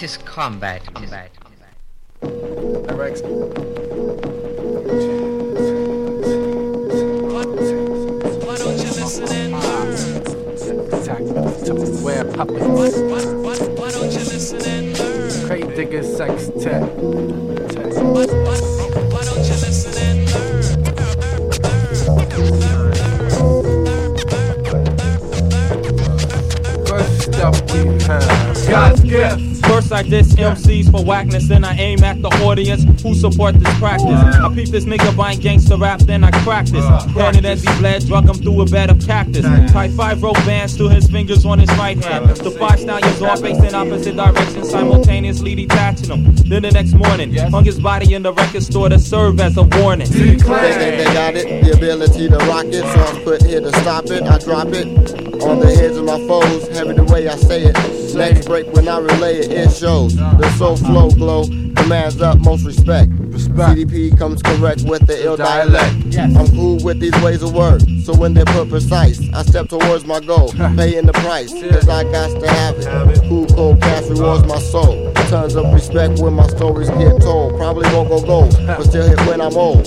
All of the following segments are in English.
This is combat. Rex. Why don't you listen and learn? Where puppets. Why don't you listen and learn? Crate digger sextet. Why don't you listen and learn? First up we have God's gift. First I diss MCs for whackness, then I aim at the audience who support this practice. I peep this nigga buying gangster rap, then I practice. Handed as he bled, drug him through a bed of cactus. Type 5 rope bands to his fingers on his right hand. The 5 stallions all faced in opposite directions, simultaneously detaching them. Then the next morning, hung his body in the record store to serve as a warning. They got it, the ability to rock it. Songs put here to stop it, I drop it on the heads of my foes, heavy the way I say it. Next break when I relay it, it shows the soul flow glow commands utmost respect. CDP comes correct with the ill dialect. I'm cool with these ways of work, so when they put precise, I step towards my goal, paying the price, cause I got to have it. Cool cold cash rewards my soul. Tons of respect when my stories get told. Probably won't go gold, but still hit when I'm old.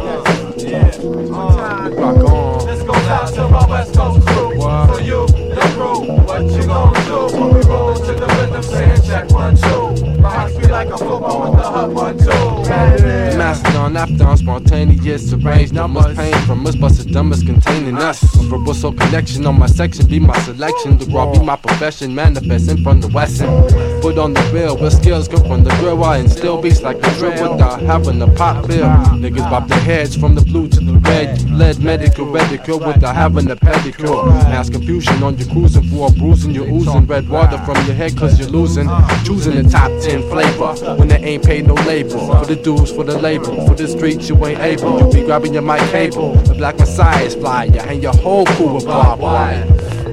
Rock on. This goes out to my West Coast crew. For you, the crew, what you gonna do when we roll to the rhythm saying check 1, 2. My heart feel like a football with the hub 1, 2. Mastodon after spontaneous arrange numbers pain from us, but the dumbest containing us. Verbal connection on my section be my selection. The raw be my profession, manifesting from the Western. Put on the bill with skills come from the grill. I instill beats like a drill without having a pop bill. Niggas bop their heads from the blue to the red. Lead medical without having a pedicure. Mass confusion on your cruising for a bruising. You're oozing red water from your head cause you're losing. Choosing the top 10 flavor when they ain't paid no labor. For the dues, for the label, for the streets you ain't able. You be grabbing your mic cable. The Black Messiah is fly. You hang your whole crew with barbed wire.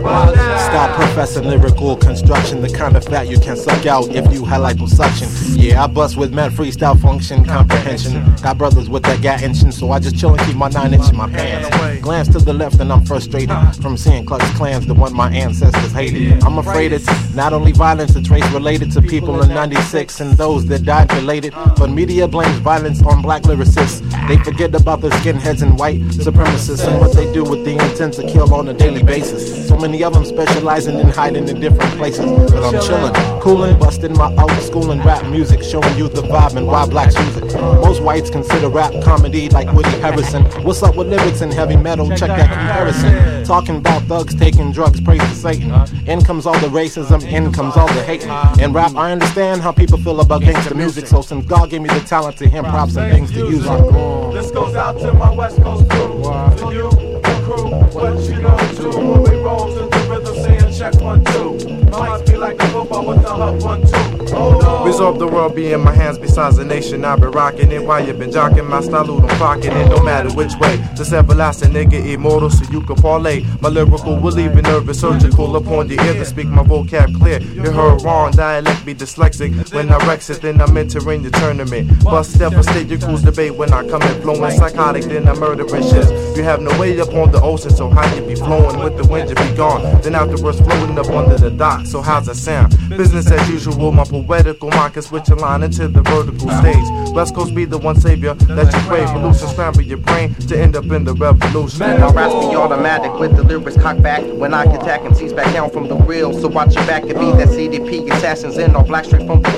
Stop professing lyrical construction, the kind of fat you can suck out if you had liposuction. Yeah, I bust with mad freestyle function, comprehension. Got brothers with that gat engine, so I just chill and keep my 9-inch in my pants. Glance to the left and I'm frustrated from seeing Klux Klans, the one my ancestors hated. I'm afraid it's not only violence, it's race related to people in 96 and those that died related. But media blames violence on black lyricists. They forget about the skinheads and white supremacists and what they do with the intent to kill on a daily basis. So many of them specializing in hiding in different places. But I'm chillin', coolin', bustin' my old school and rap music, showing you the vibe and why blacks use it. Most whites consider rap comedy like Woody Harrison. What's up with lyrics and heavy metal? Check that comparison. Talking about thugs taking drugs, praise to Satan. In comes all the racism, in comes all the hating. In rap, I understand how people feel about gangsta music. So since God gave me the talent to him, props and things to use it. This goes out to my West Coast crew. To you, the crew, what you gonna do when we roll to the rhythm saying check 1, 2. My heart be like a football with the hub 1, 2. Hold on. Resolve the world be in my hands besides the nation. I've been rocking it while you been jocking. My style, I'm clocking it no matter which way. This everlasting nigga immortal so you can parlay. My lyrical will leave a nervous surgical upon the ear to speak my vocab clear. You heard wrong, dialect be dyslexic. When I wreck it, then I'm entering the tournament. Bust devastate your crew's debate when I come in flowing psychotic, then I'm murdering shit. You have no way up on the ocean, so how you be flowing with the wind you be gone. Then afterwards floating up under the dock, so how's that sound? Business as usual, my poetical mind can switch a line into the vertical stage. West Coast be the one savior that you crave. Loose and scramble your brain to end up in the revolution. My raps be automatic with the lyrics cocked back. When I attack MCs back down from the real, so watch your back. It be that CDP assassins in all black straight from the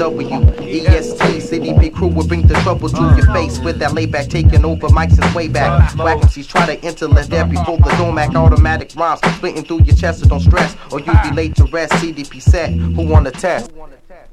WEST. CDP crew will bring the trouble to your face with that layback taking over mics since way back. Whack MCs try to enter let there before the Domac automatic rhymes splitting through your chest, so don't stress or you be late to rest. CDP set, who wanna test?